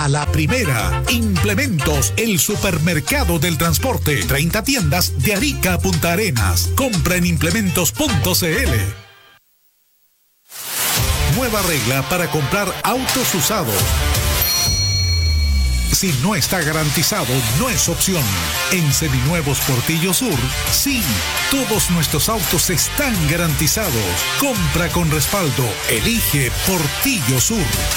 a la primera. Implementos, el supermercado del transporte. 30 tiendas de Arica a Punta Arenas. Compra en implementos.cl. Nueva regla para comprar autos usados. Si no está garantizado, no es opción. En Seminuevos Portillo Sur, sí, todos nuestros autos están garantizados. Compra con respaldo. Elige Portillo Sur.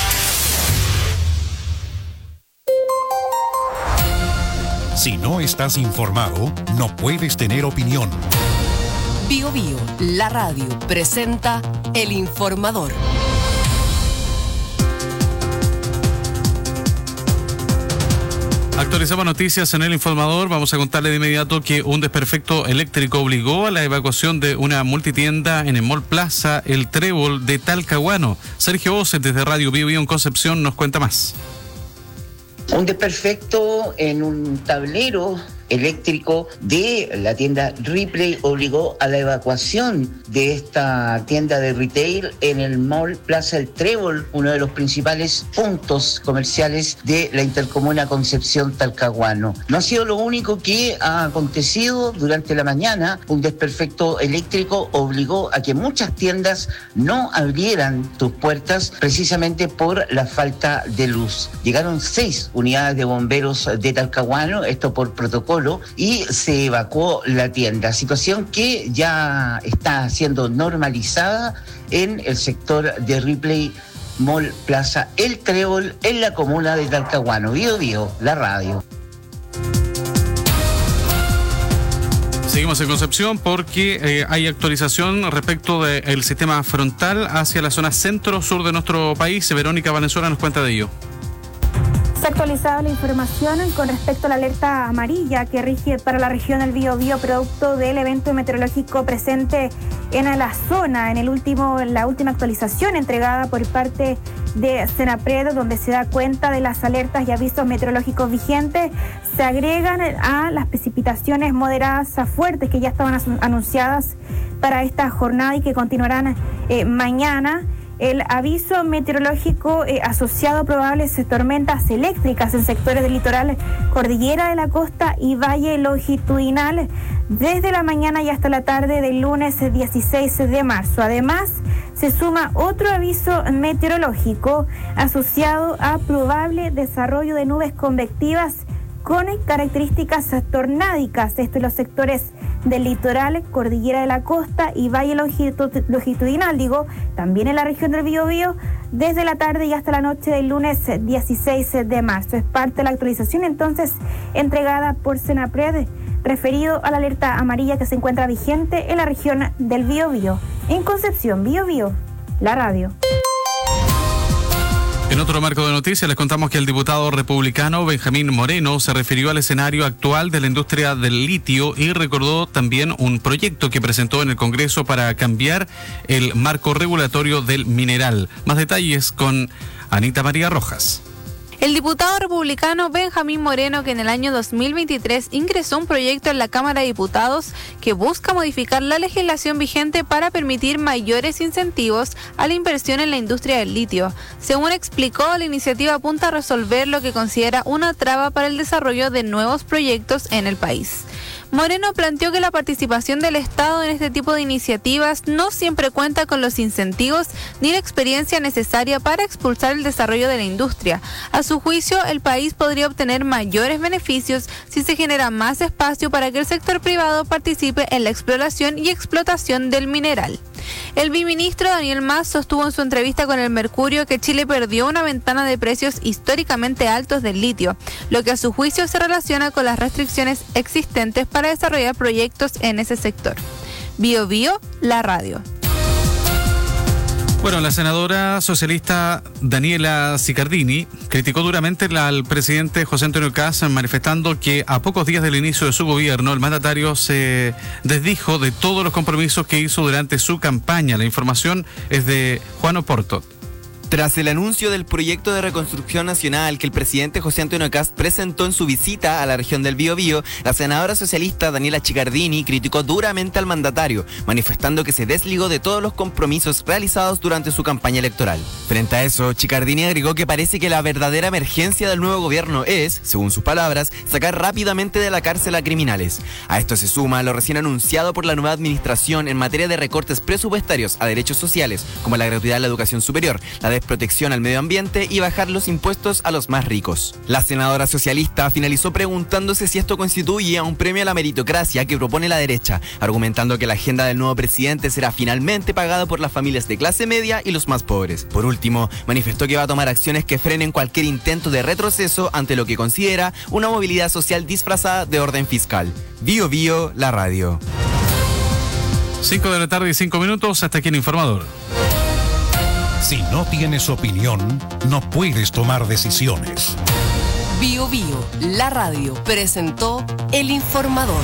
Si no estás informado, no puedes tener opinión. Bio Bio, la radio, presenta El Informador. Actualizamos noticias en El Informador. Vamos a contarle de inmediato que un desperfecto eléctrico obligó a la evacuación de una multitienda en el Mall Plaza El Trébol de Talcahuano. Sergio Oces, desde Radio Bio Bio en Concepción, nos cuenta más. Un desperfecto en un tablero eléctrico de la tienda Ripley obligó a la evacuación de esta tienda de retail en el Mall Plaza El Trébol, uno de los principales puntos comerciales de la intercomuna Concepción Talcahuano. No ha sido lo único que ha acontecido durante la mañana. Un desperfecto eléctrico obligó a que muchas tiendas no abrieran sus puertas precisamente por la falta de luz. Llegaron 6 unidades de bomberos de Talcahuano, esto por protocolo, y se evacuó la tienda, situación que ya está siendo normalizada en el sector de Ripley Mall Plaza El Trébol en la comuna de Talcahuano. Bio Bio, la radio. Seguimos en Concepción porque hay actualización respecto del sistema frontal hacia la zona centro-sur de nuestro país. Verónica Valenzuela nos cuenta de ello. Se ha actualizado la información con respecto a la alerta amarilla que rige para la región del Biobío producto del evento meteorológico presente en la zona. En la última actualización entregada por parte de Senapred, donde se da cuenta de las alertas y avisos meteorológicos vigentes, se agregan a las precipitaciones moderadas a fuertes que ya estaban anunciadas para esta jornada y que continuarán mañana. El aviso meteorológico asociado a probables tormentas eléctricas en sectores del litoral, cordillera de la costa y valle longitudinal desde la mañana y hasta la tarde del lunes 16 de marzo. Además, se suma otro aviso meteorológico asociado a probable desarrollo de nubes convectivas con características tornádicas, esto en los sectores del litoral, cordillera de la costa y valle longitudinal, también en la región del Biobío, desde la tarde y hasta la noche del lunes 16 de marzo. Es parte de la actualización entonces entregada por Senapred, referido a la alerta amarilla que se encuentra vigente en la región del Biobío. En Concepción, Biobío, la radio. En otro marco de noticias les contamos que el diputado republicano Benjamín Moreno se refirió al escenario actual de la industria del litio y recordó también un proyecto que presentó en el Congreso para cambiar el marco regulatorio del mineral. Más detalles con Anita María Rojas. El diputado republicano Benjamín Moreno, que en el año 2023 ingresó un proyecto en la Cámara de Diputados que busca modificar la legislación vigente para permitir mayores incentivos a la inversión en la industria del litio. Según explicó, la iniciativa apunta a resolver lo que considera una traba para el desarrollo de nuevos proyectos en el país. Moreno planteó que la participación del Estado en este tipo de iniciativas no siempre cuenta con los incentivos ni la experiencia necesaria para expulsar el desarrollo de la industria. A su juicio, el país podría obtener mayores beneficios si se genera más espacio para que el sector privado participe en la exploración y explotación del mineral. El viceministro Daniel Mas sostuvo en su entrevista con El Mercurio que Chile perdió una ventana de precios históricamente altos del litio, lo que a su juicio se relaciona con las restricciones existentes para desarrollar proyectos en ese sector. Bio Bio, la radio. Bueno, la senadora socialista Daniela Sicardini criticó duramente al presidente José Antonio Kast, manifestando que a pocos días del inicio de su gobierno el mandatario se desdijo de todos los compromisos que hizo durante su campaña. La información es de Juan Oporto. Tras el anuncio del proyecto de reconstrucción nacional que el presidente José Antonio Kast presentó en su visita a la región del Biobío, la senadora socialista Daniela Chicardini criticó duramente al mandatario, manifestando que se desligó de todos los compromisos realizados durante su campaña electoral. Frente a eso, Chicardini agregó que parece que la verdadera emergencia del nuevo gobierno es, según sus palabras, sacar rápidamente de la cárcel a criminales. A esto se suma lo recién anunciado por la nueva administración en materia de recortes presupuestarios a derechos sociales, como la gratuidad de la educación superior, la protección al medio ambiente y bajar los impuestos a los más ricos. La senadora socialista finalizó preguntándose si esto constituye un premio a la meritocracia que propone la derecha, argumentando que la agenda del nuevo presidente será finalmente pagada por las familias de clase media y los más pobres. Por último, manifestó que va a tomar acciones que frenen cualquier intento de retroceso ante lo que considera una movilidad social disfrazada de orden fiscal. Bio Bio, la radio. 5 de la tarde y 5 minutos, hasta aquí el informador. Si no tienes opinión, no puedes tomar decisiones. Bio Bio, la radio, presentó El Informador.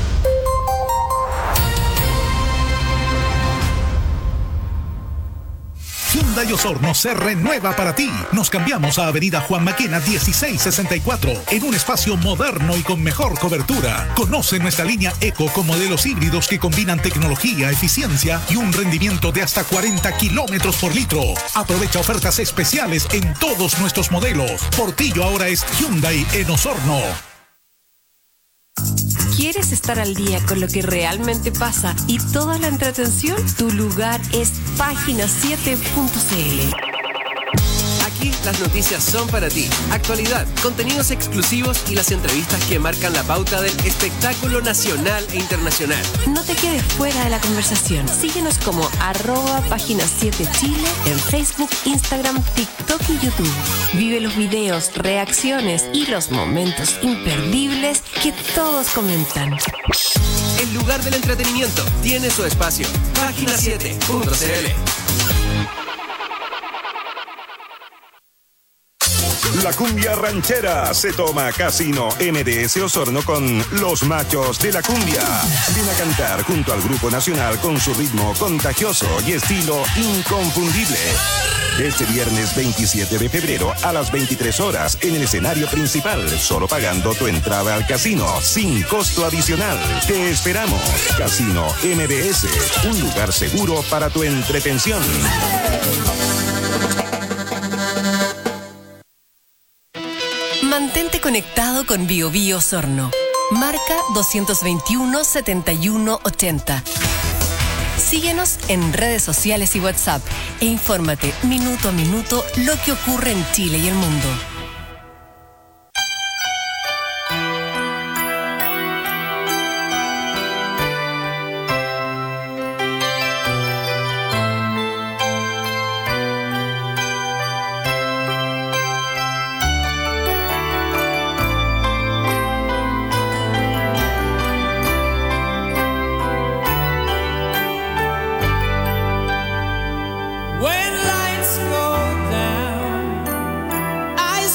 Hyundai Osorno se renueva para ti. Nos cambiamos a Avenida Juan Maquena 1664 en un espacio moderno y con mejor cobertura. Conoce nuestra línea Eco con modelos híbridos que combinan tecnología, eficiencia y un rendimiento de hasta 40 kilómetros por litro. Aprovecha ofertas especiales en todos nuestros modelos. Portillo ahora es Hyundai en Osorno. ¿Quieres estar al día con lo que realmente pasa y toda la entretención? Tu lugar es Página7.cl. Aquí las noticias son para ti. Actualidad, contenidos exclusivos y las entrevistas que marcan la pauta del espectáculo nacional e internacional. No te quedes fuera de la conversación. Síguenos como @Página7Chile en Facebook, Instagram, TikTok y YouTube. Vive los videos, reacciones y los momentos imperdibles que todos comentan. El lugar del entretenimiento tiene su espacio. Página7.cl. La cumbia ranchera se toma Casino MDS Osorno con Los Machos de la Cumbia. Ven a cantar junto al Grupo Nacional con su ritmo contagioso y estilo inconfundible. Este viernes 27 de febrero a las 23 horas en el escenario principal, solo pagando tu entrada al casino, sin costo adicional. Te esperamos. Casino MDS, un lugar seguro para tu entretención. Mantente conectado con Bio Bio Osorno. Marca 221-7180. Síguenos en redes sociales y WhatsApp e infórmate minuto a minuto lo que ocurre en Chile y el mundo. When lights go down, I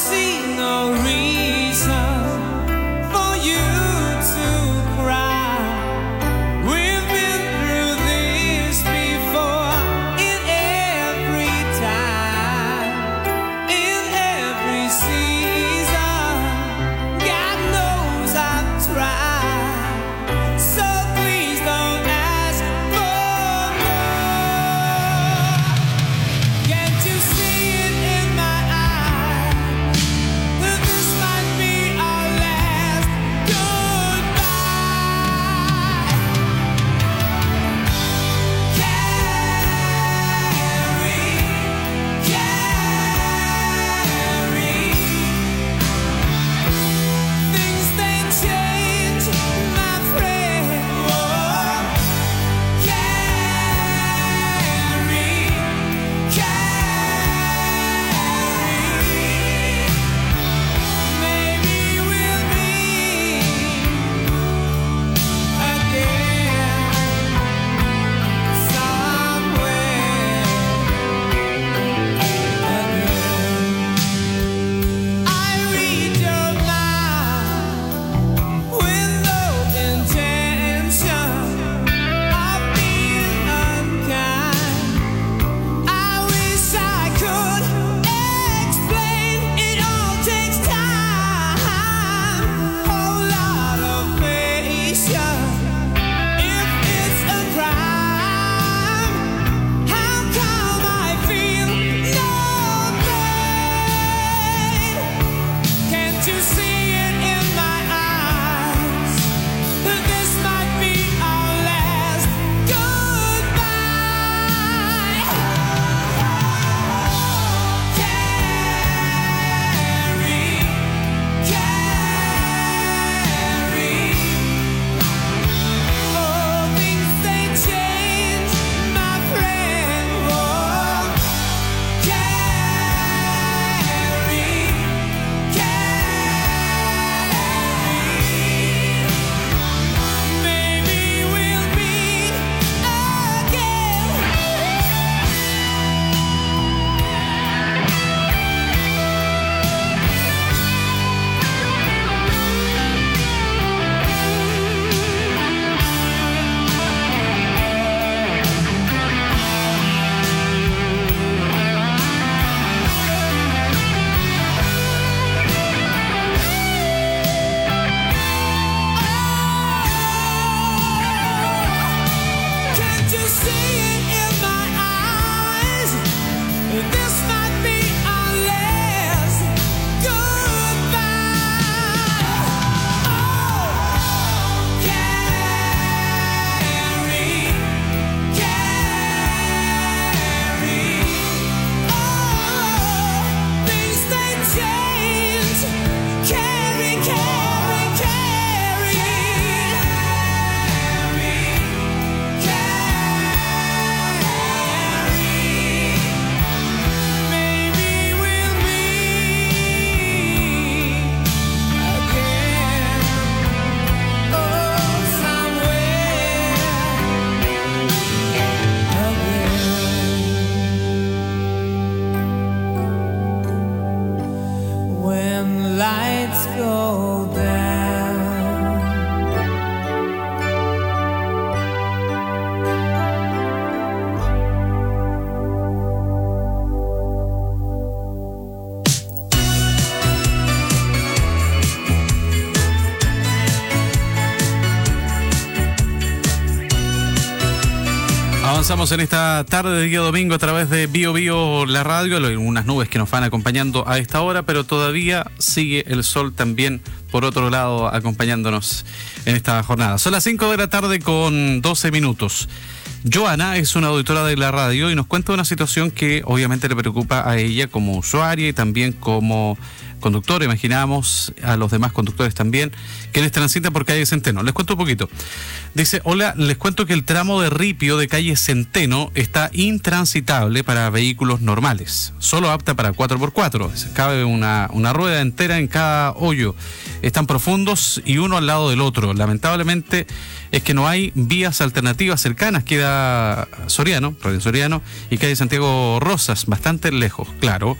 lights go down. Avanzamos en esta tarde de día domingo a través de Bio Bio, la radio. Hay unas nubes que nos van acompañando a esta hora, pero todavía sigue el sol también, por otro lado, acompañándonos en esta jornada. Son las 5 de la tarde con 12 minutos. Joana es una auditora de la radio y nos cuenta una situación que obviamente le preocupa a ella como usuaria y también como conductor, imaginamos a los demás conductores también, quienes transitan por calle Centeno. Les cuento un poquito. Dice, hola, les cuento que el tramo de Ripio de calle Centeno está intransitable para vehículos normales, solo apta para 4x4. Cabe una rueda entera en cada hoyo. Están profundos y uno al lado del otro. Lamentablemente es que no hay vías alternativas cercanas. Queda Soriano, Radio Soriano, y calle Santiago Rosas, bastante lejos, claro.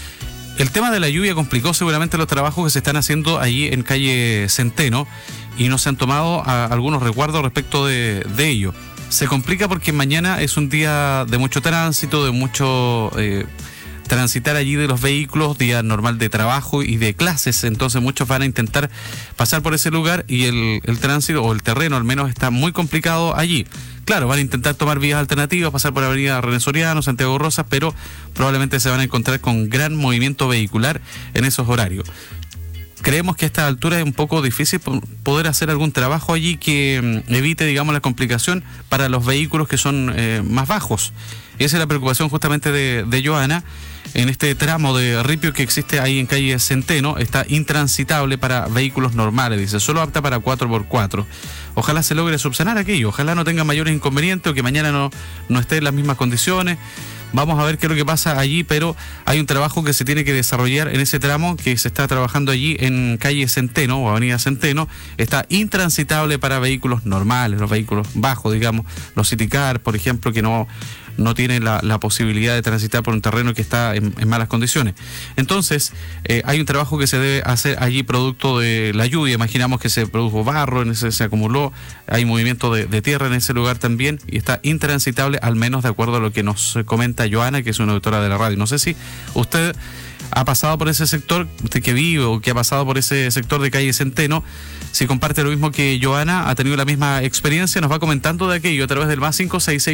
El tema de la lluvia complicó seguramente los trabajos que se están haciendo allí en calle Centeno y no se han tomado algunos resguardos respecto de ello. Se complica porque mañana es un día de mucho tránsito, de mucho transitar allí de los vehículos, día normal de trabajo y de clases, entonces muchos van a intentar pasar por ese lugar y el tránsito o el terreno al menos está muy complicado allí. Claro, van a intentar tomar vías alternativas, pasar por la avenida René Soriano, Santiago Rosas, pero probablemente se van a encontrar con gran movimiento vehicular en esos horarios. Creemos que a esta altura es un poco difícil poder hacer algún trabajo allí que evite, digamos, la complicación para los vehículos que son más bajos. Esa es la preocupación justamente de Joana. En este tramo de Ripio que existe ahí en calle Centeno, está intransitable para vehículos normales, dice, solo apta para 4x4. Ojalá se logre subsanar aquello, ojalá no tenga mayores inconvenientes o que mañana no esté en las mismas condiciones. Vamos a ver qué es lo que pasa allí, pero hay un trabajo que se tiene que desarrollar en ese tramo que se está trabajando allí en calle Centeno o avenida Centeno. Está intransitable para vehículos normales, los vehículos bajos, digamos, los Citicar, por ejemplo, que no tienen la posibilidad de transitar por un terreno que está en malas condiciones. Entonces, hay un trabajo que se debe hacer allí producto de la lluvia. Imaginamos que se produjo barro, se acumuló, hay movimiento de tierra en ese lugar también y está intransitable, al menos de acuerdo a lo que nos comenta Joana, que es una auditora de la radio. No sé si usted ha pasado por ese sector, usted que vive o que ha pasado por ese sector de calle Centeno, si comparte lo mismo que Joana, ha tenido la misma experiencia, nos va comentando de aquello a través del más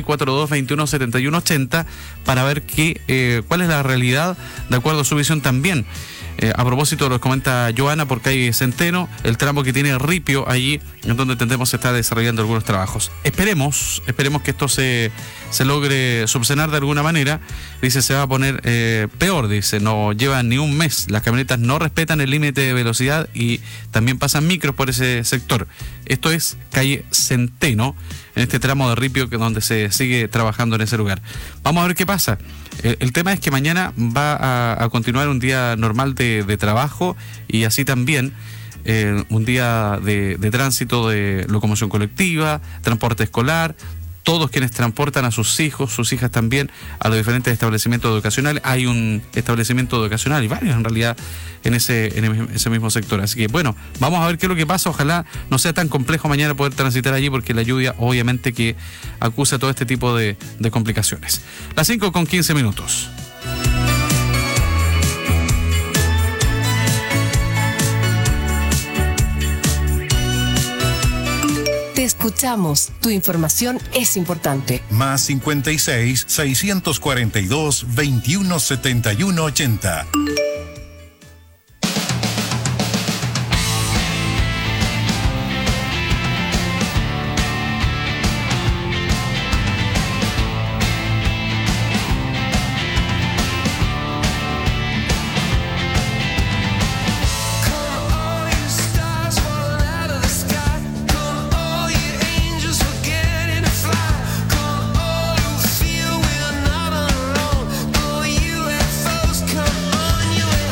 56642217180 para ver cuál es la realidad de acuerdo a su visión también. A propósito de lo que comenta Joana por calle Centeno, el tramo que tiene Ripio allí, en donde entendemos se está desarrollando algunos trabajos. Esperemos que esto se logre subsanar de alguna manera. Dice, se va a poner peor, dice, no llevan ni un mes, las camionetas no respetan el límite de velocidad y también pasan micros por ese sector. Esto es calle Centeno, en este tramo de Ripio donde se sigue trabajando en ese lugar. Vamos a ver qué pasa. El tema es que mañana va a continuar un día normal de trabajo y así también un día de tránsito de locomoción colectiva, transporte escolar, todos quienes transportan a sus hijos, sus hijas también, a los diferentes establecimientos educacionales. Hay un establecimiento educacional y varios en realidad en ese mismo sector. Así que bueno, vamos a ver qué es lo que pasa. Ojalá no sea tan complejo mañana poder transitar allí porque la lluvia obviamente que acusa todo este tipo de complicaciones. Las 5:15. Te escuchamos. Tu información es importante. Más 56 642 2171 80. Feel we're not alone. Oh, you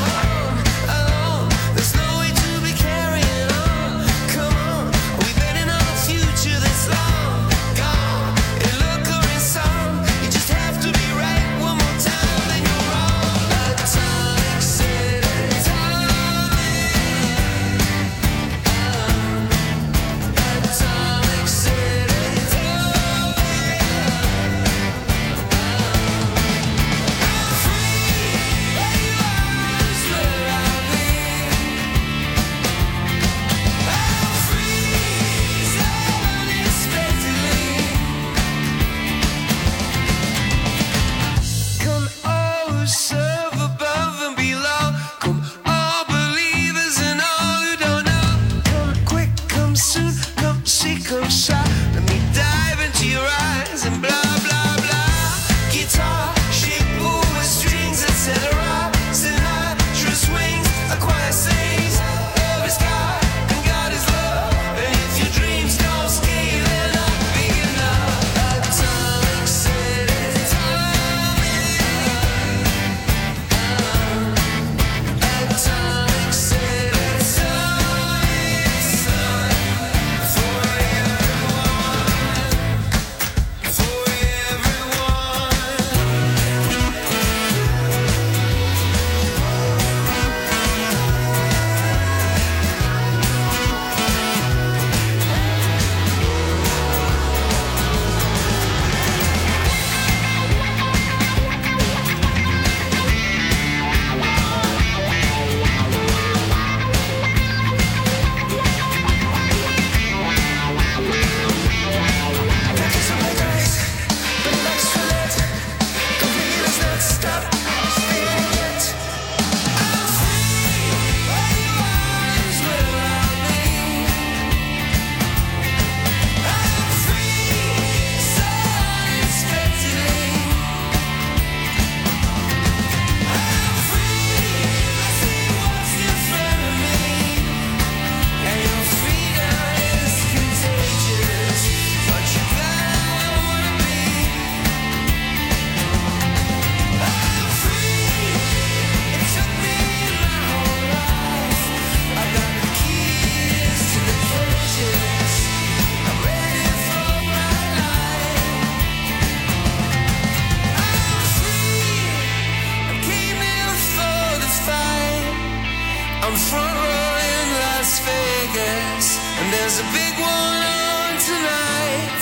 on front row in Las Vegas, and there's a big one on tonight.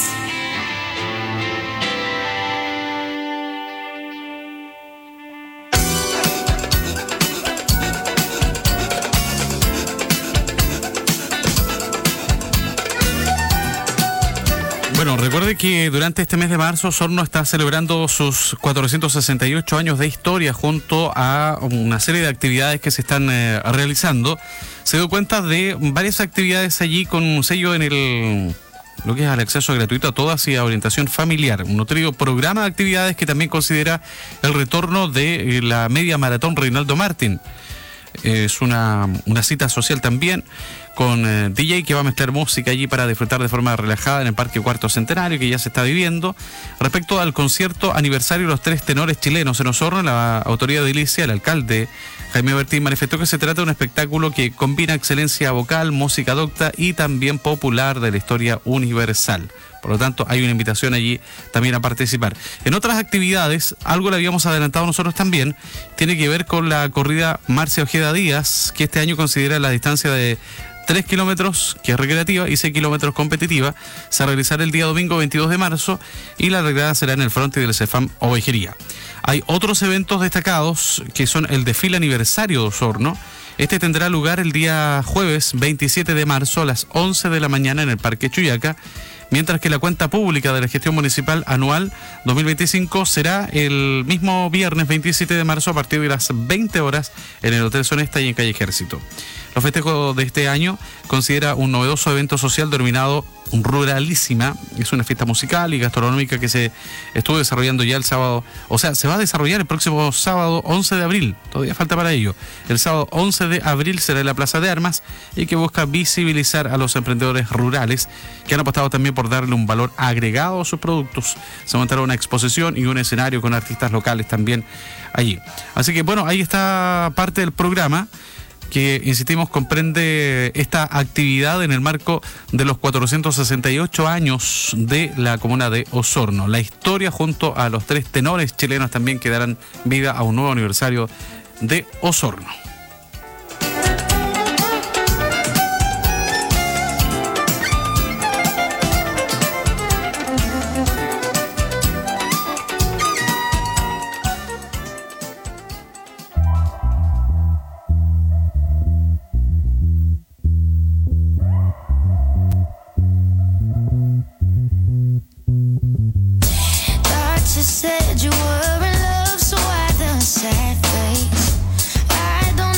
Bueno, recuerde que durante este mes de marzo Osorno está celebrando sus 468 años de historia junto a una serie de actividades que se están realizando. Se dio cuenta de varias actividades allí con un sello en lo que es el acceso gratuito a todas y a orientación familiar. Un nutrido programa de actividades que también considera el retorno de la media maratón Reinaldo Martín. Es una cita social también con DJ que va a mezclar música allí para disfrutar de forma relajada en el Parque Cuarto Centenario que ya se está viviendo. Respecto al concierto aniversario de los 3 tenores chilenos en Osorno, la autoridad edilicia, el alcalde Jaime Bertín, manifestó que se trata de un espectáculo que combina excelencia vocal, música docta y también popular de la historia universal. Por lo tanto, hay una invitación allí también a participar. En otras actividades, algo le habíamos adelantado nosotros también, tiene que ver con la corrida Marcia Ojeda Díaz, que este año considera la distancia de 3 kilómetros, que es recreativa, y 6 kilómetros competitiva. Se realizará el día domingo 22 de marzo y la largada será en el fronte del CEFAM Ovejería. Hay otros eventos destacados que son el desfile aniversario de Osorno. Este tendrá lugar el día jueves 27 de marzo a las 11 de la mañana en el Parque Chuyaca, mientras que la cuenta pública de la gestión municipal anual 2025 será el mismo viernes 27 de marzo a partir de las 20 horas en el Hotel Sonesta y en Calle Ejército. Los festejos de este año considera un novedoso evento social denominado Ruralísima. Es una fiesta musical y gastronómica que se estuvo desarrollando ya el sábado, o sea, se va a desarrollar el próximo sábado 11 de abril, todavía falta para ello. El sábado 11 de abril será en la Plaza de Armas y que busca visibilizar a los emprendedores rurales que han apostado también por darle un valor agregado a sus productos. Se montará una exposición y un escenario con artistas locales también allí. Así que bueno, ahí está parte del programa que, insistimos, comprende esta actividad en el marco de los 468 años de la comuna de Osorno. La historia junto a los 3 tenores chilenos también que darán vida a un nuevo aniversario de Osorno. Said you were in love, so I done sad face. I don't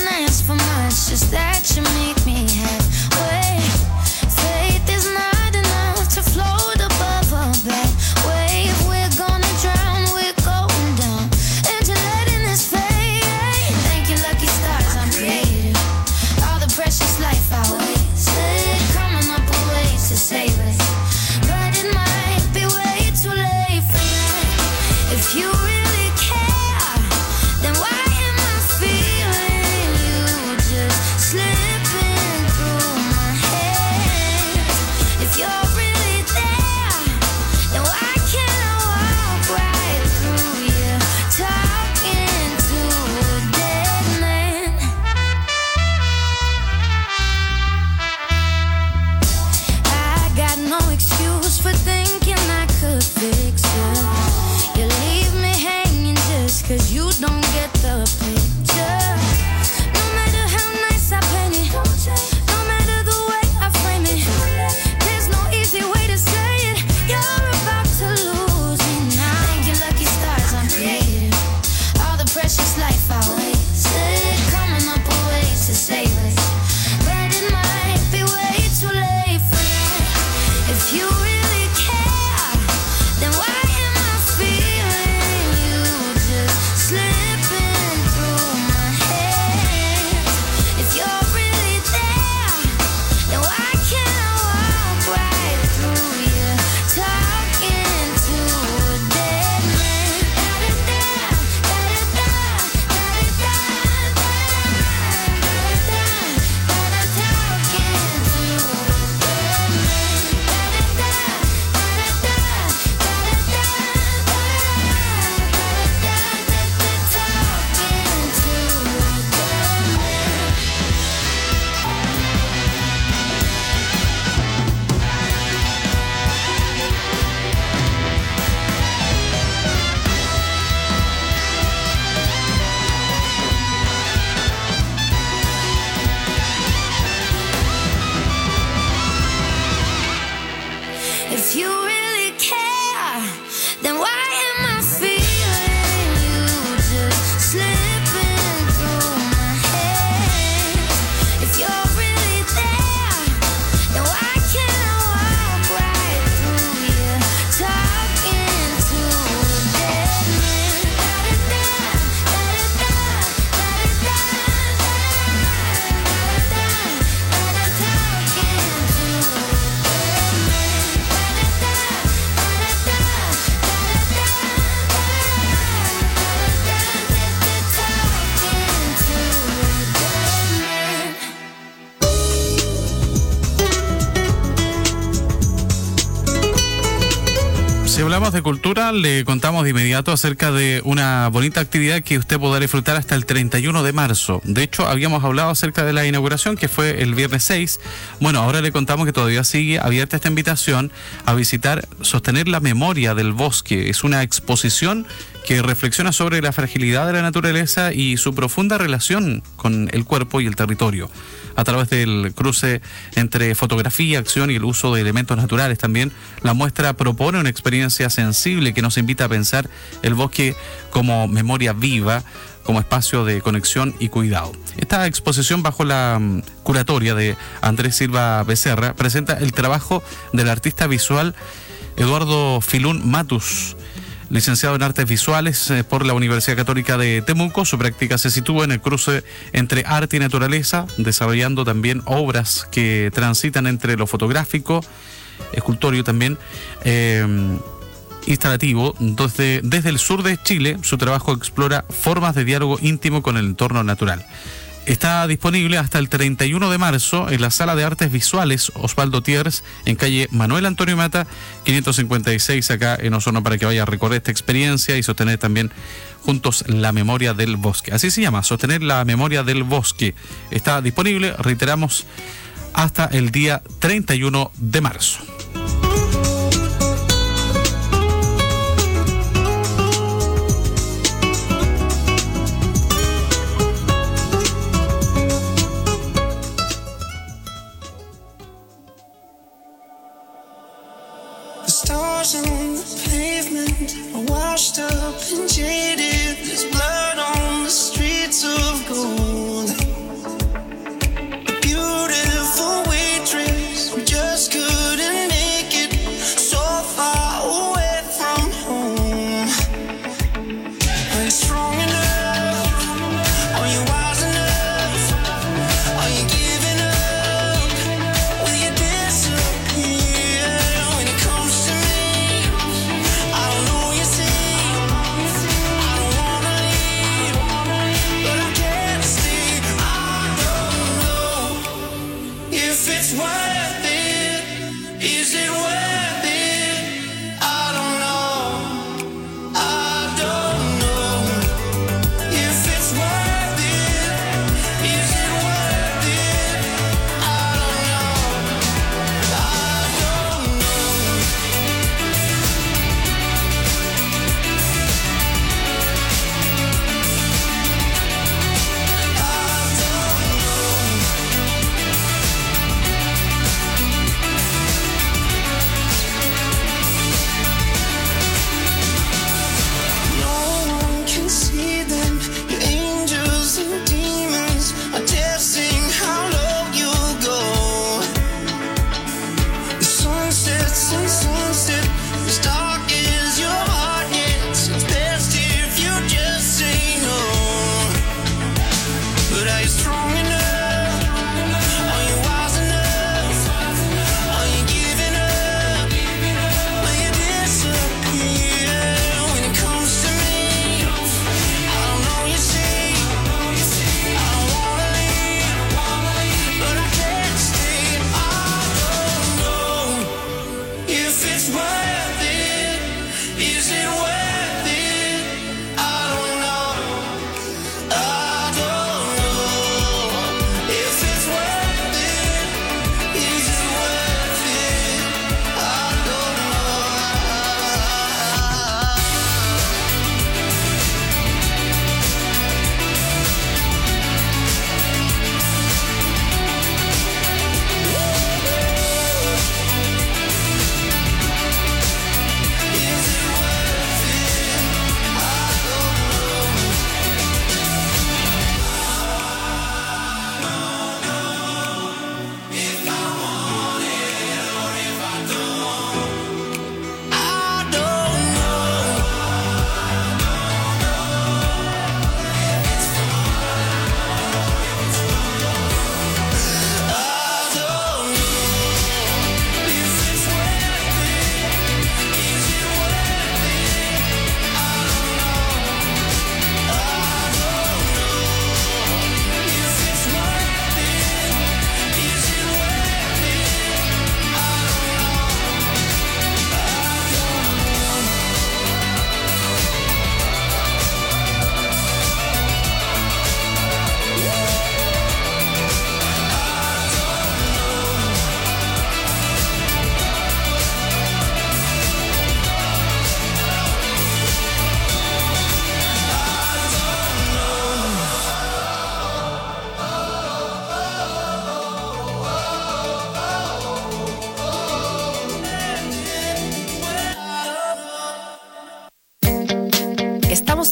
hablamos de cultura, le contamos de inmediato acerca de una bonita actividad que usted podrá disfrutar hasta el 31 de marzo. De hecho, habíamos hablado acerca de la inauguración, que fue el viernes 6. Bueno, ahora le contamos que todavía sigue abierta esta invitación a visitar Sostener la Memoria del Bosque. Es una exposición que reflexiona sobre la fragilidad de la naturaleza y su profunda relación con el cuerpo y el territorio, a través del cruce entre fotografía, acción y el uso de elementos naturales. También la muestra propone una experiencia sensible que nos invita a pensar el bosque como memoria viva, como espacio de conexión y cuidado. Esta exposición, bajo la curatoria de Andrés Silva Becerra, presenta el trabajo del artista visual Eduardo Filún Matus, licenciado en Artes Visuales por la Universidad Católica de Temuco. Su práctica se sitúa en el cruce entre arte y naturaleza, desarrollando también obras que transitan entre lo fotográfico, escultorio también, instalativo. Desde el sur de Chile, su trabajo explora formas de diálogo íntimo con el entorno natural. Está disponible hasta el 31 de marzo en la Sala de Artes Visuales Osvaldo Thiers, en calle Manuel Antonio Mata, 556, acá en Osorno, para que vaya a recorrer esta experiencia y sostener también juntos la memoria del bosque. Así se llama, Sostener la Memoria del Bosque. Está disponible, reiteramos, hasta el día 31 de marzo. Stars on the pavement are washed up and jaded. There's blood on the streets of gold. A beautiful waitress who just couldn't make it, so far away from home. Are you strong enough? Are you wise enough? Are you giving up? Will you disappear when it comes to me? I don't know, you see, I don't wanna leave, but I can't stay. I don't know if it's worth it. Is it worth it? I don't know. I don't know if it's worth it. Is it worth it? I don't know. I don't know. I don't know.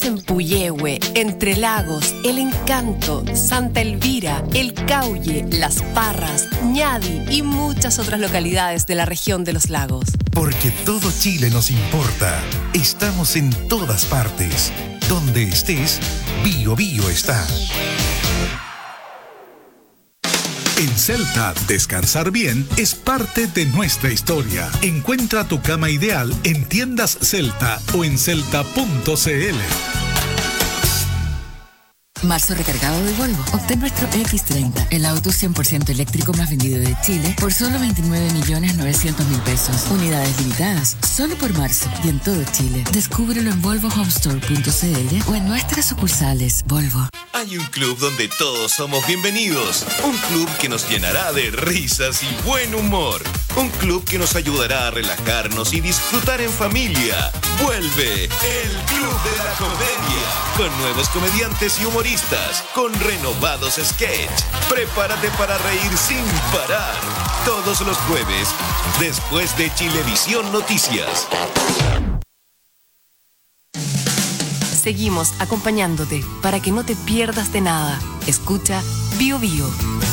en Puyehue, Entre Lagos, El Encanto, Santa Elvira, El Cauye, Las Parras, Ñadi y muchas otras localidades de la región de los lagos. Porque todo Chile nos importa. Estamos en todas partes. Donde estés, Bio Bio está. En Celta, descansar bien es parte de nuestra historia. Encuentra tu cama ideal en tiendas Celta o en celta.cl. Marzo recargado de Volvo. Obtén nuestro X30, el auto 100% eléctrico más vendido de Chile, por solo 29.900.000 pesos. Unidades limitadas, solo por marzo y en todo Chile. Descúbrelo en volvohomestore.cl o en nuestras sucursales Volvo. Hay un club donde todos somos bienvenidos. Un club que nos llenará de risas y buen humor. Un club que nos ayudará a relajarnos y disfrutar en familia. Vuelve el Club de la Comedia. Con nuevos comediantes y humoristas. Con renovados sketch. Prepárate para reír sin parar. Todos los jueves, después de Chilevisión Noticias. Seguimos acompañándote para que no te pierdas de nada. Escucha Bio Bio.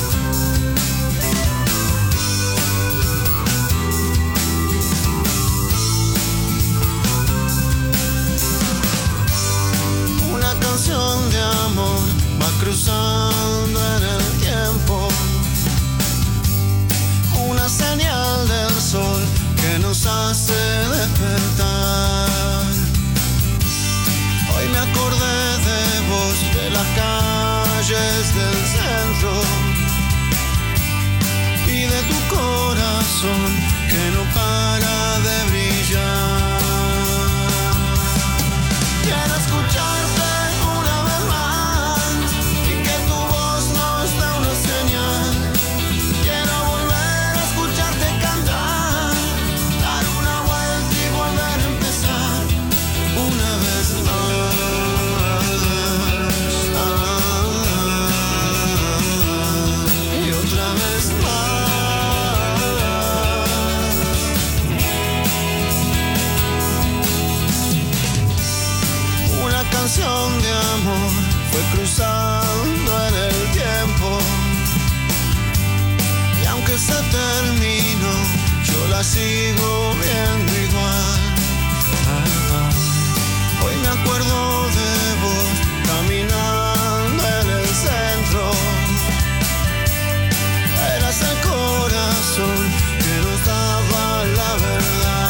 Una canción de amor va cruzando en el tiempo. Una señal del sol que nos hace despertar. Hoy me acordé de vos, de las calles del centro y de tu corazón que no para de brillar. Quiero escucharte una vez más y que tu voz nos dé una señal. Quiero volver a escucharte cantar, dar una vuelta y volver a empezar una vez más. Canción de amor fue cruzando en el tiempo y aunque se terminó yo la sigo viendo igual. Hoy me acuerdo de vos caminando en el centro. Eras el corazón que nos daba la verdad.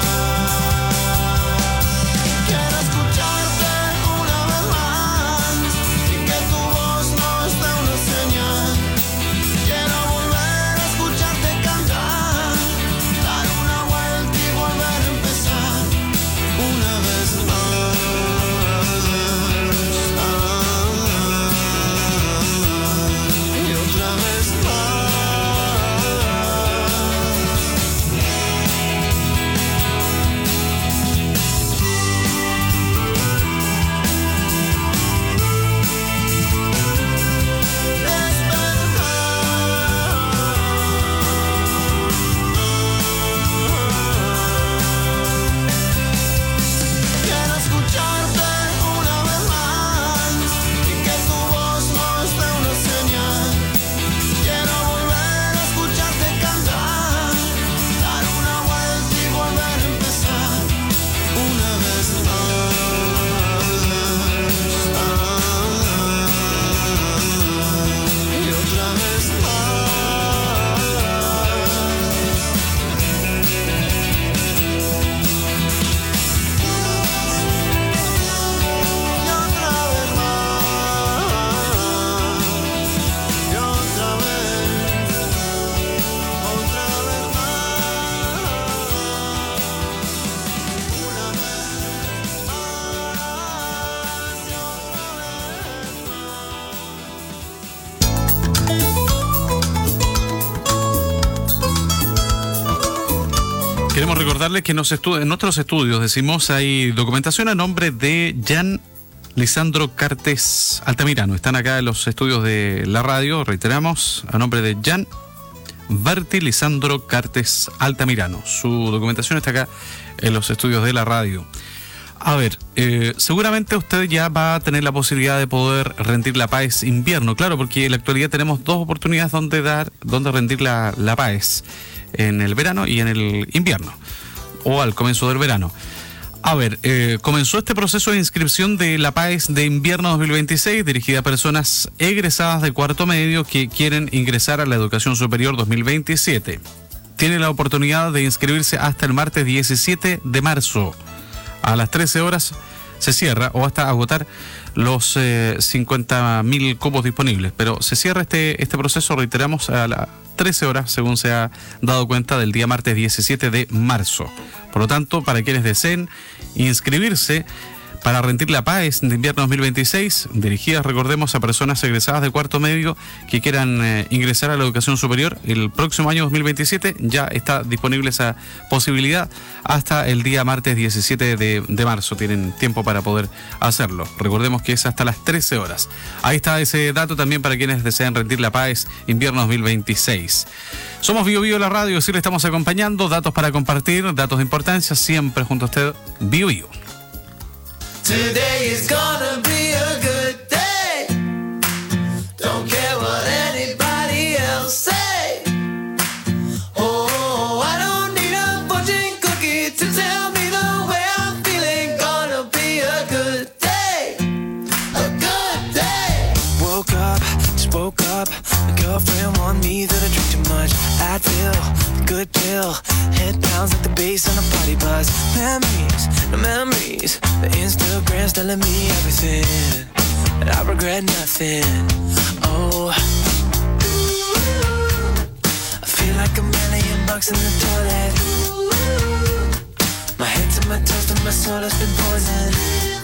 Queremos recordarles que en nuestros estudios, decimos, hay documentación a nombre de Jan Lisandro Cartes Altamirano. Están acá en los estudios de la radio, reiteramos, a nombre de Jan Berti Lisandro Cartes Altamirano. Su documentación está acá en los estudios de la radio. A ver, seguramente usted ya va a tener la posibilidad de poder rendir la PAES invierno, claro, porque en la actualidad tenemos dos oportunidades donde rendir la PAES, en el verano y en el invierno, o al comienzo del verano. A ver, comenzó este proceso de inscripción de la PAES de invierno 2026, dirigida a personas egresadas de cuarto medio que quieren ingresar a la educación superior 2027. Tiene la oportunidad de inscribirse hasta el martes 17 de marzo. A las 13 horas se cierra, o hasta agotar los 50.000 cupos disponibles. Pero se cierra este proceso, reiteramos, a las 13 horas, según se ha dado cuenta, del día martes 17 de marzo. Por lo tanto, para quienes deseen inscribirse para rendir la PAES de invierno 2026, dirigidas, recordemos, a personas egresadas de cuarto medio que quieran ingresar a la educación superior el próximo año 2027, ya está disponible esa posibilidad hasta el día martes 17 de marzo. Tienen tiempo para poder hacerlo. Recordemos que es hasta las 13 horas. Ahí está ese dato también para quienes desean rendir la PAES invierno 2026. Somos Bio Bio la radio, sí le estamos acompañando. Datos para compartir, datos de importancia, siempre junto a usted, Bio Bio. Today is gonna be a good day. Don't care what anybody else say. Oh, I don't need a fortune cookie to tell me the way I'm feeling. Gonna be a good day. A good day. Woke up, just woke up. My girlfriend warned me that I drink too much. Advil, good pill. Head pounds like the bass on a party bus. Memories, no memories. The Instagram's telling me everything, and I regret nothing. Oh, I feel like $1,000,000 in the toilet. My head to my toes and my soul has been poisoned.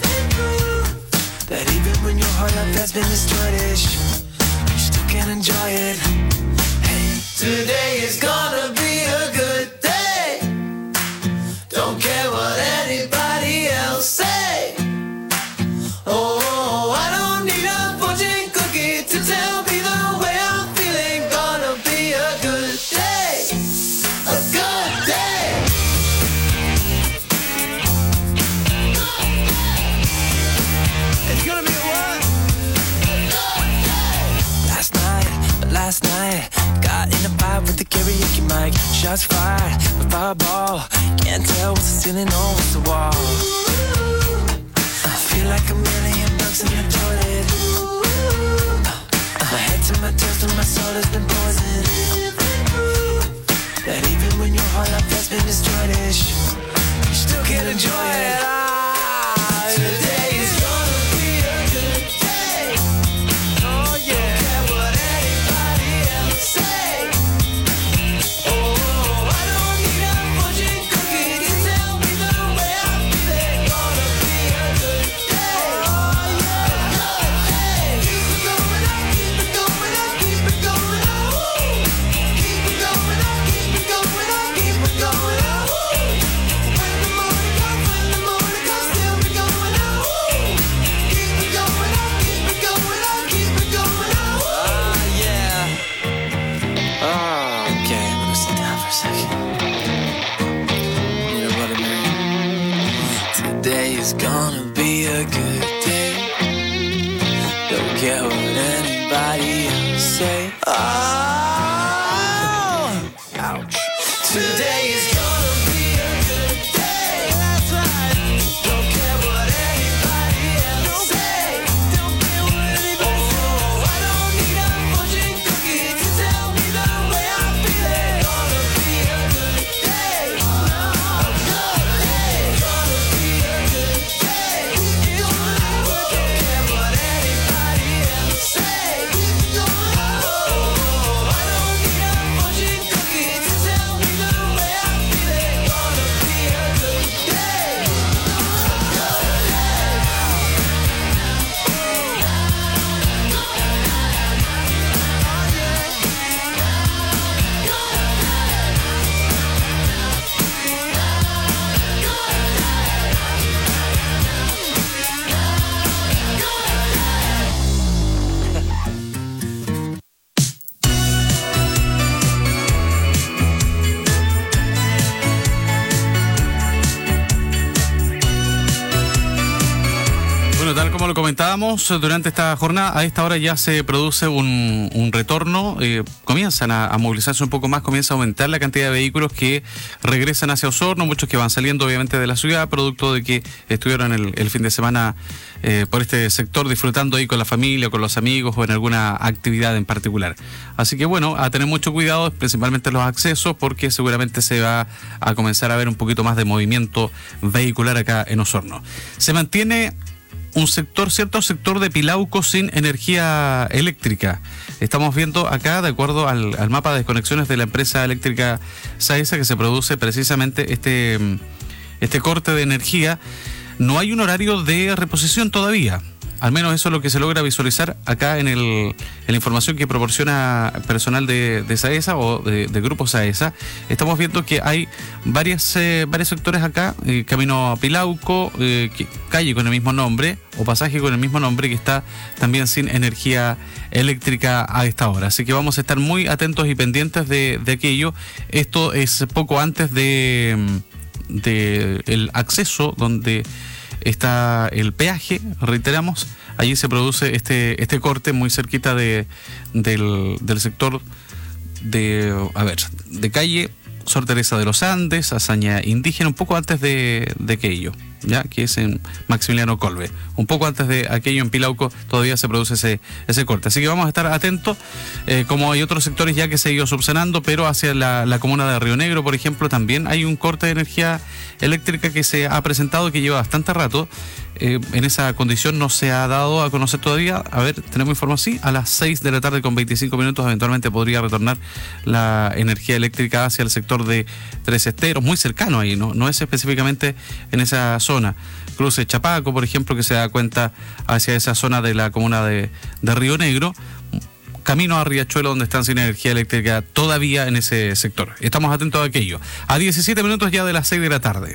That even when your whole life has been destroyed, you still can't enjoy it. Hey, today is gonna be a good day. Don't care what anybody else say. Oh, I don't need a fortune cookie to tell me the way I'm feeling. Gonna be a good day. A good day. it's gonna be a what? Last night, got in a vibe with the karaoke mic. Shots fired, a fireball. Can't tell what's the ceiling or what's the wall. I feel like $1,000,000 in the toilet. My head to my toes and my soul has been poisoned. That even when your whole life has been destroyed, you still can't enjoy it. Today is gonna be a good day. Oh yeah. Don't care what anybody else say. Oh, I don't need a fortune cookie to tell me the way I'm feeling. Gonna be a good day. Oh yeah, good day. Keep it going up, keep it going up, keep it going up. Keep it going up, keep it going up, keep it going up. When the morning comes, still be going up. Keep it going up, keep it going up, keep it going up. Yeah. Oh, okay, I'm gonna sit down for a second. You know what I mean? Today is gonna be a good day. Don't care what anybody else say. Oh, ouch. Today is gonna be a good day. That's right. Don't care what anybody else say. Don't care what anybody Oh, I don't need a fortune cookie to tell me the way I'm feeling. Gonna be a good day. A good day. Gonna be a good day. Don't care what anybody else say. Oh, lo comentábamos durante esta jornada, a esta hora ya se produce un retorno, comienzan a movilizarse un poco más, comienza a aumentar la cantidad de vehículos que regresan hacia Osorno, muchos que van saliendo obviamente de la ciudad, producto de que estuvieron el fin de semana por este sector disfrutando ahí con la familia, con los amigos o en alguna actividad en particular. Así que bueno, a tener mucho cuidado, principalmente los accesos, porque seguramente se va a comenzar a ver un poquito más de movimiento vehicular acá en Osorno. Se mantiene un sector, cierto sector de Pilauco sin energía eléctrica. Estamos viendo acá, de acuerdo al mapa de desconexiones de la empresa eléctrica SAESA, que se produce precisamente este corte de energía. No hay un horario de reposición todavía. Al menos eso es lo que se logra visualizar acá en la información que proporciona personal de SAESA o de Grupo SAESA. Estamos viendo que hay varios sectores acá, camino a Pilauco, calle con el mismo nombre o pasaje con el mismo nombre, que está también sin energía eléctrica a esta hora. Así que vamos a estar muy atentos y pendientes de aquello. Esto es poco antes de el acceso donde está el peaje, reiteramos, allí se produce este corte muy cerquita del sector de calle Sor Teresa de los Andes, hazaña indígena, un poco antes de aquello, ya que es en Maximiliano Colbe. Un poco antes de aquello en Pilauco todavía se produce ese corte. Así que vamos a estar atentos, como hay otros sectores ya que se ha ido subsanando, pero hacia la comuna de Río Negro, por ejemplo, también hay un corte de energía eléctrica que se ha presentado, que lleva bastante rato. En esa condición no se ha dado a conocer todavía. A ver, tenemos información. Sí, a las 6 de la tarde con 25 minutos eventualmente podría retornar la energía eléctrica hacia el sector de Tres Esteros, muy cercano ahí, no es específicamente en esa zona. Cruce Chapaco, por ejemplo, que se da cuenta hacia esa zona de la comuna de Río Negro, camino a Riachuelo, donde están sin energía eléctrica todavía en ese sector. Estamos atentos a aquello. A 17 minutos ya de las 6 de la tarde.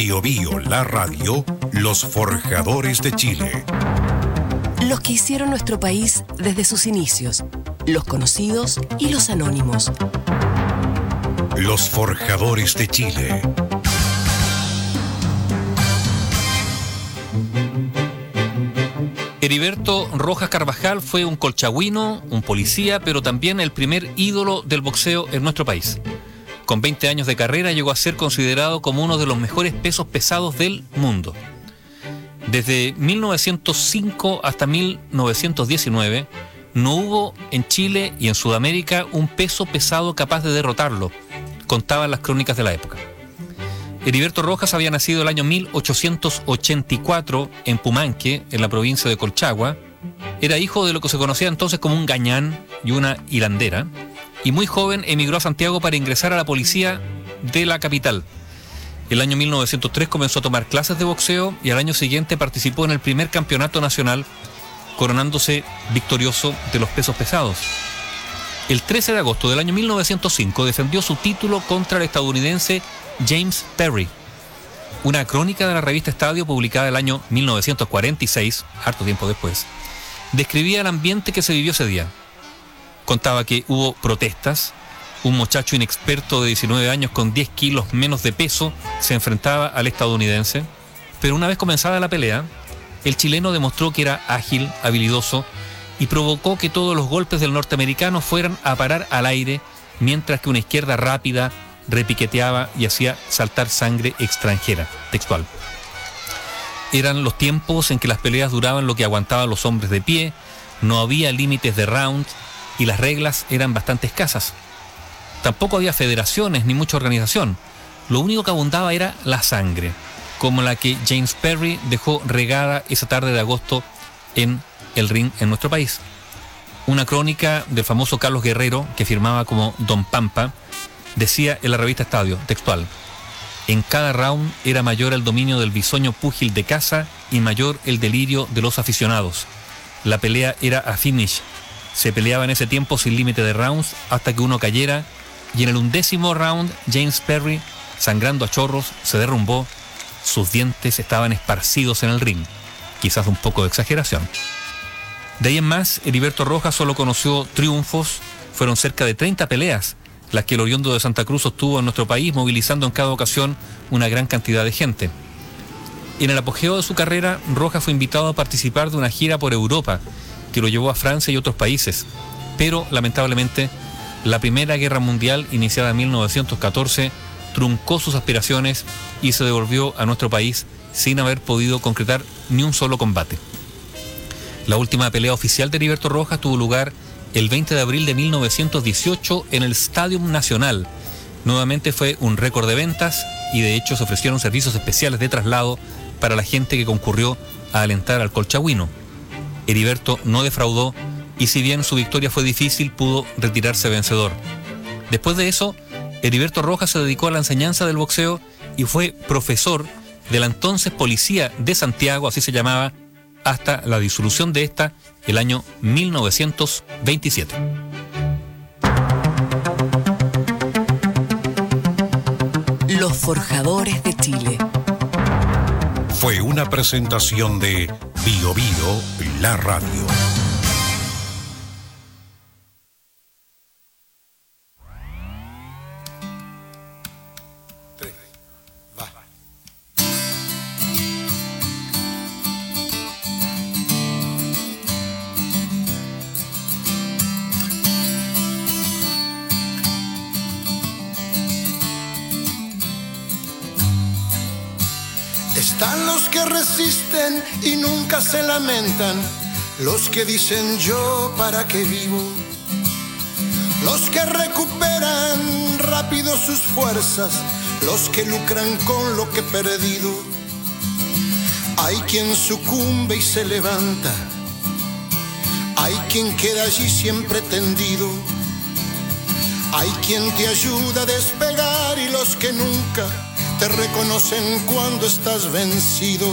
Bio Bio, la radio, los forjadores de Chile. Los que hicieron nuestro país desde sus inicios, los conocidos y los anónimos. Los forjadores de Chile. Heriberto Rojas Carvajal fue un colchagüino, un policía, pero también el primer ídolo del boxeo en nuestro país. Con 20 años de carrera llegó a ser considerado como uno de los mejores pesos pesados del mundo. Desde 1905 hasta 1919, no hubo en Chile y en Sudamérica un peso pesado capaz de derrotarlo, contaban las crónicas de la época. Heriberto Rojas había nacido el año 1884 en Pumanque, en la provincia de Colchagua. Era hijo de lo que se conocía entonces como un gañán y una hilandera, y muy joven emigró a Santiago para ingresar a la policía de la capital. El año 1903 comenzó a tomar clases de boxeo y al año siguiente participó en el primer campeonato nacional, coronándose victorioso de los pesos pesados. El 13 de agosto del año 1905 defendió su título contra el estadounidense James Perry. Una crónica de la revista Estadio, publicada el año 1946, harto tiempo después, describía el ambiente que se vivió ese día. Contaba que hubo protestas. Un muchacho inexperto de 19 años con 10 kilos menos de peso se enfrentaba al estadounidense, pero una vez comenzada la pelea, el chileno demostró que era ágil, habilidoso y provocó que todos los golpes del norteamericano fueran a parar al aire, mientras que una izquierda rápida repiqueteaba y hacía saltar sangre extranjera. Textual. Eran los tiempos en que las peleas duraban lo que aguantaban los hombres de pie, no había límites de rounds y las reglas eran bastante escasas. Tampoco había federaciones ni mucha organización. Lo único que abundaba era la sangre, como la que James Perry dejó regada esa tarde de agosto en el ring en nuestro país. Una crónica del famoso Carlos Guerrero, que firmaba como Don Pampa, decía en la revista Estadio, textual: en cada round era mayor el dominio del bisoño púgil de casa y mayor el delirio de los aficionados. La pelea era a finish. Se peleaba en ese tiempo sin límite de rounds hasta que uno cayera, y en el 11º round James Perry, sangrando a chorros, se derrumbó. Sus dientes estaban esparcidos en el ring. Quizás un poco de exageración. De ahí en más, Heriberto Rojas solo conoció triunfos. Fueron cerca de 30 peleas las que el oriundo de Santa Cruz obtuvo en nuestro país, movilizando en cada ocasión una gran cantidad de gente. En el apogeo de su carrera, Rojas fue invitado a participar de una gira por Europa que lo llevó a Francia y otros países, pero lamentablemente la Primera Guerra Mundial, iniciada en 1914, truncó sus aspiraciones y se devolvió a nuestro país sin haber podido concretar ni un solo combate. La última pelea oficial de Heriberto Rojas tuvo lugar el 20 de abril de 1918 en el Stadium Nacional. Nuevamente fue un récord de ventas y de hecho se ofrecieron servicios especiales de traslado para la gente que concurrió a alentar al colchagüino. Heriberto no defraudó y si bien su victoria fue difícil, pudo retirarse vencedor. Después de eso, Heriberto Rojas se dedicó a la enseñanza del boxeo y fue profesor de la entonces Policía de Santiago, así se llamaba, hasta la disolución de esta el año 1927. Los forjadores de Chile. Fue una presentación de Bio Bio, la radio. Están los que resisten y nunca se lamentan, los que dicen yo para qué vivo, los que recuperan rápido sus fuerzas, los que lucran con lo que he perdido. Hay quien sucumbe y se levanta, hay quien queda allí siempre tendido, hay quien te ayuda a despegar y los que nunca te reconocen cuando estás vencido.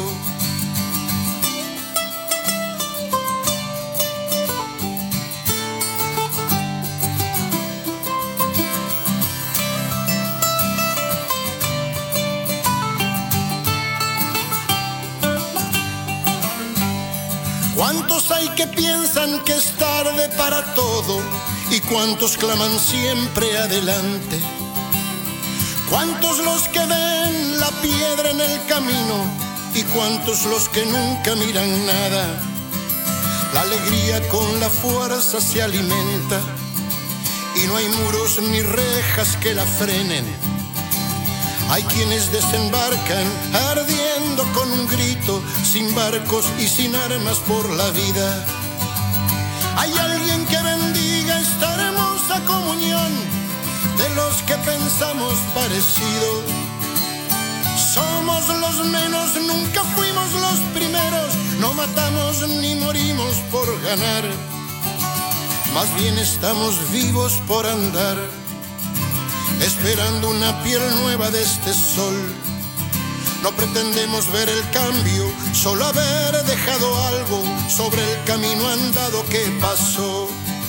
¿Cuántos hay que piensan que es tarde para todo? ¿Y cuántos claman siempre adelante? ¿Cuántos los que ven la piedra en el camino? ¿Y cuántos los que nunca miran nada? La alegría con la fuerza se alimenta y no hay muros ni rejas que la frenen. Hay quienes desembarcan ardiendo con un grito, sin barcos y sin armas por la vida. Hay alguien que bendiga esta hermosa comunión de los que pensamos parecido. Somos los menos, nunca fuimos los primeros, no matamos ni morimos por ganar. Más bien estamos vivos por andar, esperando una piel nueva de este sol. No pretendemos ver el cambio, solo haber dejado algo sobre el camino andado que pasó.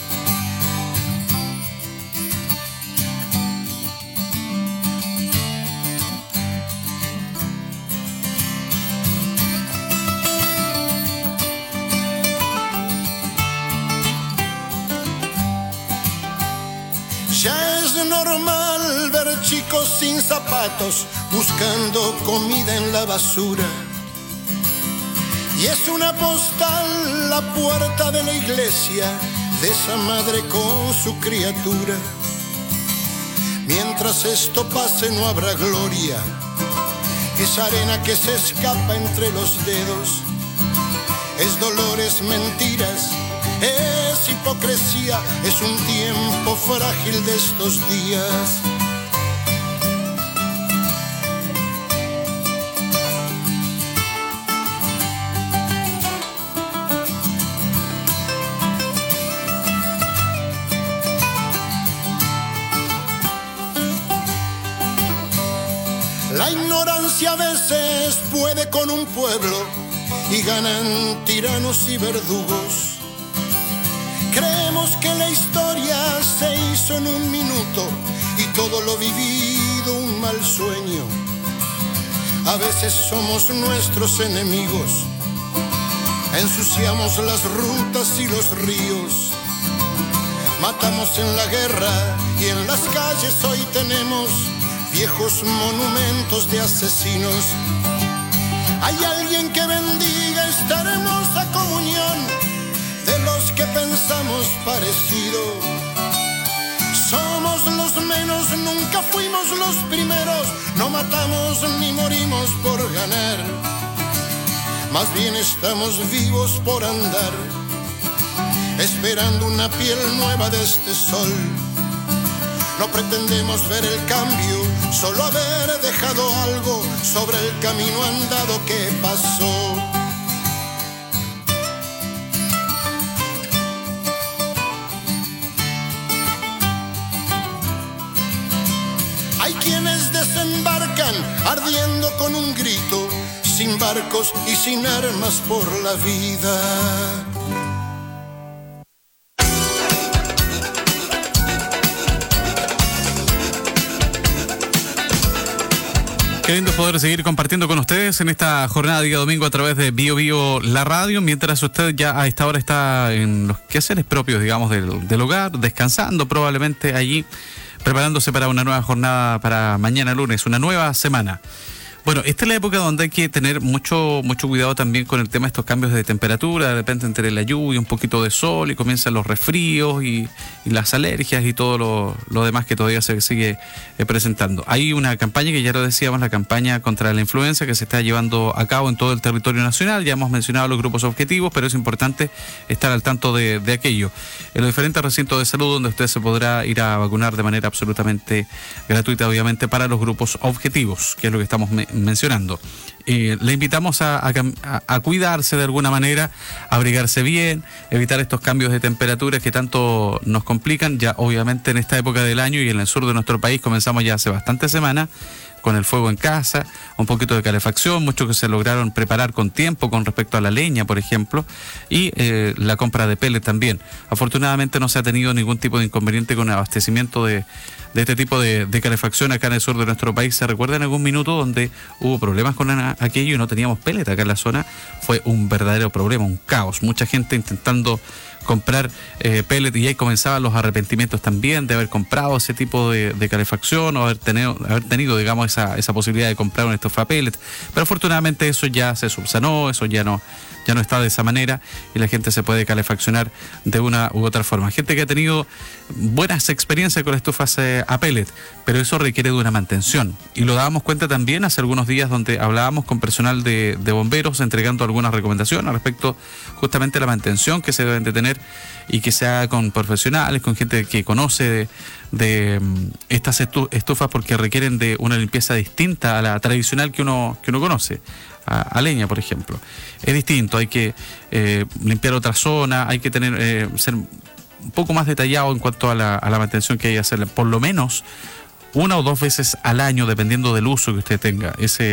Ya es normal ver chicos sin zapatos buscando comida en la basura. Y es una postal la puerta de la iglesia de esa madre con su criatura. Mientras esto pase no habrá gloria, es arena que se escapa entre los dedos. Es dolor, es mentiras, es hipocresía, es un tiempo frágil de estos días. La ignorancia a veces puede con un pueblo y ganan tiranos y verdugos. Creemos que la historia se hizo en un minuto y todo lo vivido un mal sueño. A veces somos nuestros enemigos, ensuciamos las rutas y los ríos. Matamos en la guerra y en las calles hoy tenemos viejos monumentos de asesinos. Hay alguien que bendiga esta hermosa comunión de los que pensamos parecido. Somos los menos, nunca fuimos los primeros, no matamos ni morimos por ganar. Más bien estamos vivos por andar, esperando una piel nueva de este sol. No pretendemos ver el cambio, solo haber dejado algo sobre el camino andado que pasó. Hay quienes desembarcan ardiendo con un grito, sin barcos y sin armas por la vida. Qué lindo poder seguir compartiendo con ustedes en esta jornada de día domingo a través de Bio Bio la radio, mientras usted ya a esta hora está en los quehaceres propios, digamos, del hogar, descansando probablemente allí, preparándose para una nueva jornada para mañana lunes, una nueva semana. Bueno, esta es la época donde hay que tener mucho cuidado también con el tema de estos cambios de temperatura, de repente entre la lluvia, un poquito de sol y comienzan los resfríos y las alergias y todo lo demás que todavía se sigue presentando. Hay una campaña que ya lo decíamos, la campaña contra la influenza que se está llevando a cabo en todo el territorio nacional. Ya hemos mencionado los grupos objetivos, pero es importante estar al tanto de aquello. En los diferentes recintos de salud donde usted se podrá ir a vacunar de manera absolutamente gratuita, obviamente, para los grupos objetivos, que es lo que estamos mencionando. Le invitamos a cuidarse de alguna manera, a abrigarse bien, evitar estos cambios de temperaturas que tanto nos complican. Ya obviamente en esta época del año y en el sur de nuestro país comenzamos ya hace bastantes semanas con el fuego en casa, un poquito de calefacción, muchos que se lograron preparar con tiempo con respecto a la leña, por ejemplo, y la compra de pellet también. Afortunadamente no se ha tenido ningún tipo de inconveniente con el abastecimiento de este tipo de calefacción acá en el sur de nuestro país. ¿Se recuerda en algún minuto donde hubo problemas con aquello y no teníamos pellet acá en la zona? Fue un verdadero problema, un caos. Mucha gente intentando comprar pellet, y ahí comenzaban los arrepentimientos también de haber comprado ese tipo de calefacción o haber tenido digamos, esa posibilidad de comprar una estufa pellet. Pero afortunadamente eso ya se subsanó, eso ya no está de esa manera, y la gente se puede calefaccionar de una u otra forma. Gente que ha tenido buenas experiencias con estufas a pellet, pero eso requiere de una mantención. Y lo dábamos cuenta también hace algunos días, donde hablábamos con personal de bomberos entregando algunas recomendaciones respecto justamente a la mantención que se deben de tener, y que se haga con profesionales, con gente que conoce de estas estufas, porque requieren de una limpieza distinta a la tradicional que uno conoce. A leña, por ejemplo. Es distinto, hay que limpiar otra zona, hay que ser un poco más detallado en cuanto a la mantención que hay que hacer, por lo menos 1 o 2 veces al año, dependiendo del uso que usted tenga.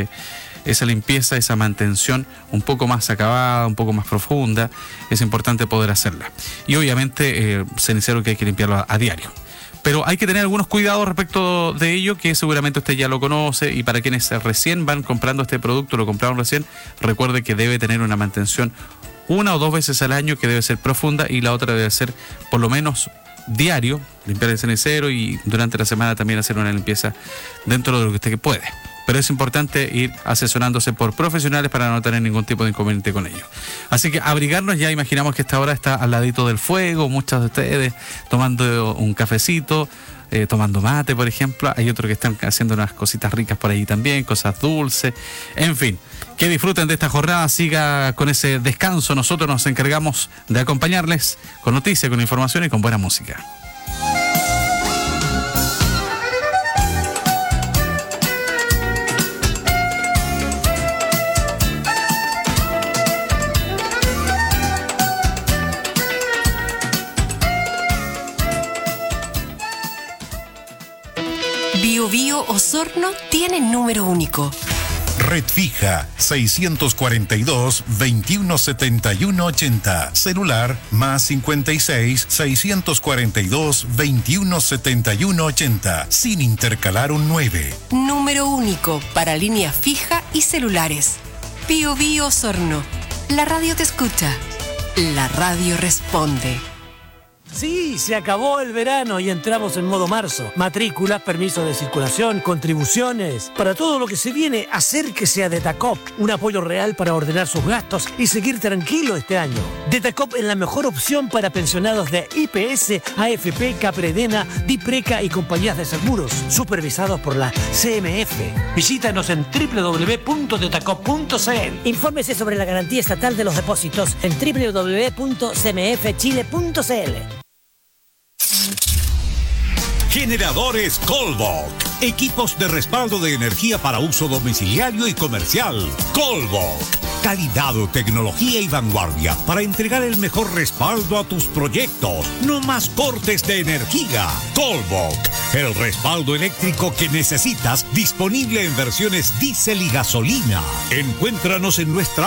Esa limpieza, esa mantención un poco más acabada, un poco más profunda, es importante poder hacerla. Y obviamente cenicero que hay que limpiarlo a diario. Pero hay que tener algunos cuidados respecto de ello, que seguramente usted ya lo conoce, y para quienes recién van comprando este producto, lo compraron recién, recuerde que debe tener una mantención 1 o 2 veces al año, que debe ser profunda, y la otra debe ser por lo menos diario, limpiar el cenicero, y durante la semana también hacer una limpieza dentro de lo que usted puede. Pero es importante ir asesorándose por profesionales para no tener ningún tipo de inconveniente con ello. Así que abrigarnos, ya imaginamos que esta hora está al ladito del fuego, muchos de ustedes tomando un cafecito, tomando mate, por ejemplo. Hay otros que están haciendo unas cositas ricas por ahí también, cosas dulces. En fin, que disfruten de esta jornada, siga con ese descanso. Nosotros nos encargamos de acompañarles con noticias, con información y con buena música. Bio Bio Osorno tiene número único. Red fija 642-217180. Celular más 56-642-217180. Sin intercalar un 9. Número único para línea fija y celulares. Bio Bio Osorno. La radio te escucha. La radio responde. Sí, se acabó el verano y entramos en modo marzo. Matrículas, permisos de circulación, contribuciones. Para todo lo que se viene, acérquese a Detacop. Un apoyo real para ordenar sus gastos y seguir tranquilo este año. Detacop es la mejor opción para pensionados de IPS, AFP, Capredena, Dipreca y compañías de seguros, supervisados por la CMF. Visítanos en www.detacop.cl. Infórmese sobre la garantía estatal de los depósitos en www.cmfchile.cl. Generadores Colbok. Equipos de respaldo de energía para uso domiciliario y comercial. Colbok. Calidad, tecnología y vanguardia para entregar el mejor respaldo a tus proyectos. No más cortes de energía. Colbok. El respaldo eléctrico que necesitas, disponible en versiones diésel y gasolina. Encuéntranos en nuestra